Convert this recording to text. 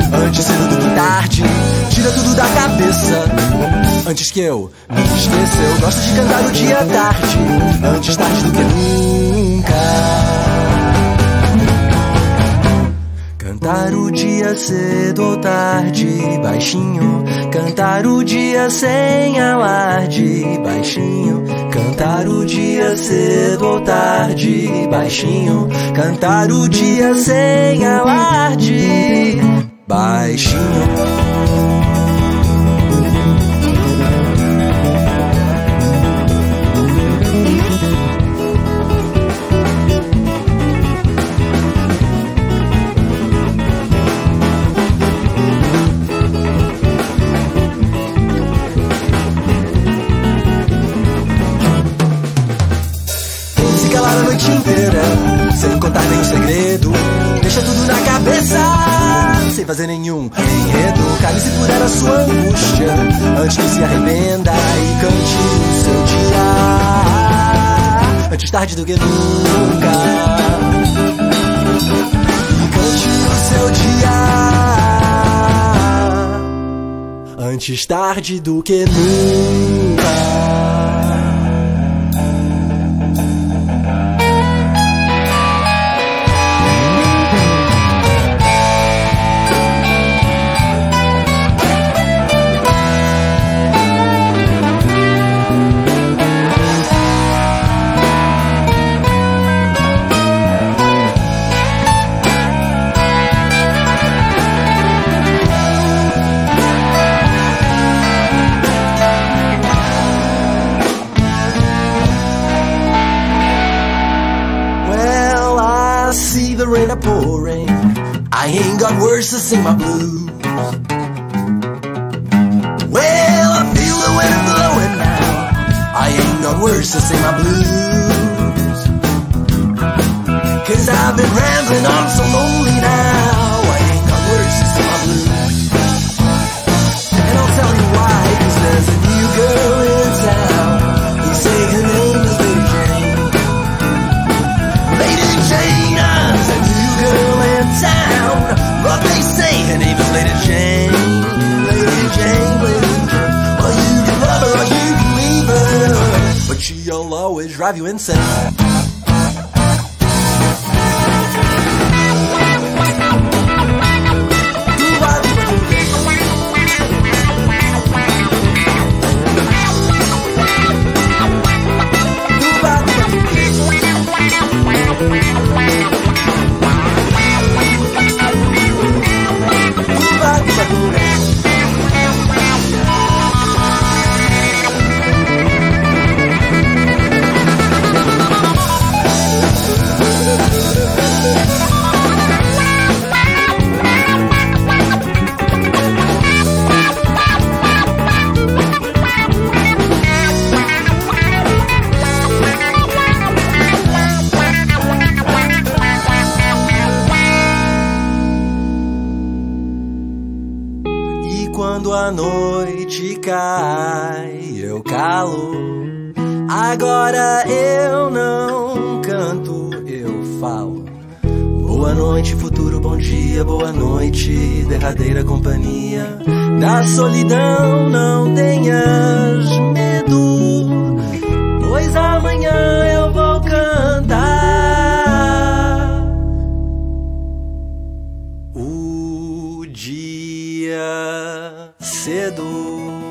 antes cedo do que tarde. Tira tudo da cabeça, antes que eu me esqueça. Eu gosto de cantar o dia tarde, antes tarde do que nunca. Cantar o dia cedo ou tarde, baixinho. Cantar o dia sem alarde, baixinho. Cantar o dia cedo ou tarde, baixinho. Cantar o dia sem alarde, baixinho. Calar a noite inteira, sem contar nenhum segredo. Deixa tudo na cabeça, sem fazer nenhum enredo. Cale-se por ela a sua angústia, antes que se arrependa. E cante o seu dia, antes tarde do que nunca. E cante o seu dia, antes tarde do que nunca. See the rain a-pouring, I ain't got words to sing my blues. Well, I feel the wind blowing now, I ain't got words to sing my blues. 'Cause I've been rambling on so lonely now, I ain't got words to sing my blues. And I'll tell you why, 'cause there's a new girl in town. They say her name is Lady Jane. Lady Jane, I'm the new girl in town. But they say her name is Lady Jane. Lady Jane, Lady Jane. Well, you can love her or you can leave her, but she'll always drive you insane. Quando a noite cai, eu calo. Agora eu não canto, eu falo. Boa noite, futuro, bom dia, boa noite, derradeira companhia. Da solidão não tenhas medo, pois amanhã eu vou cantar o dia cedo.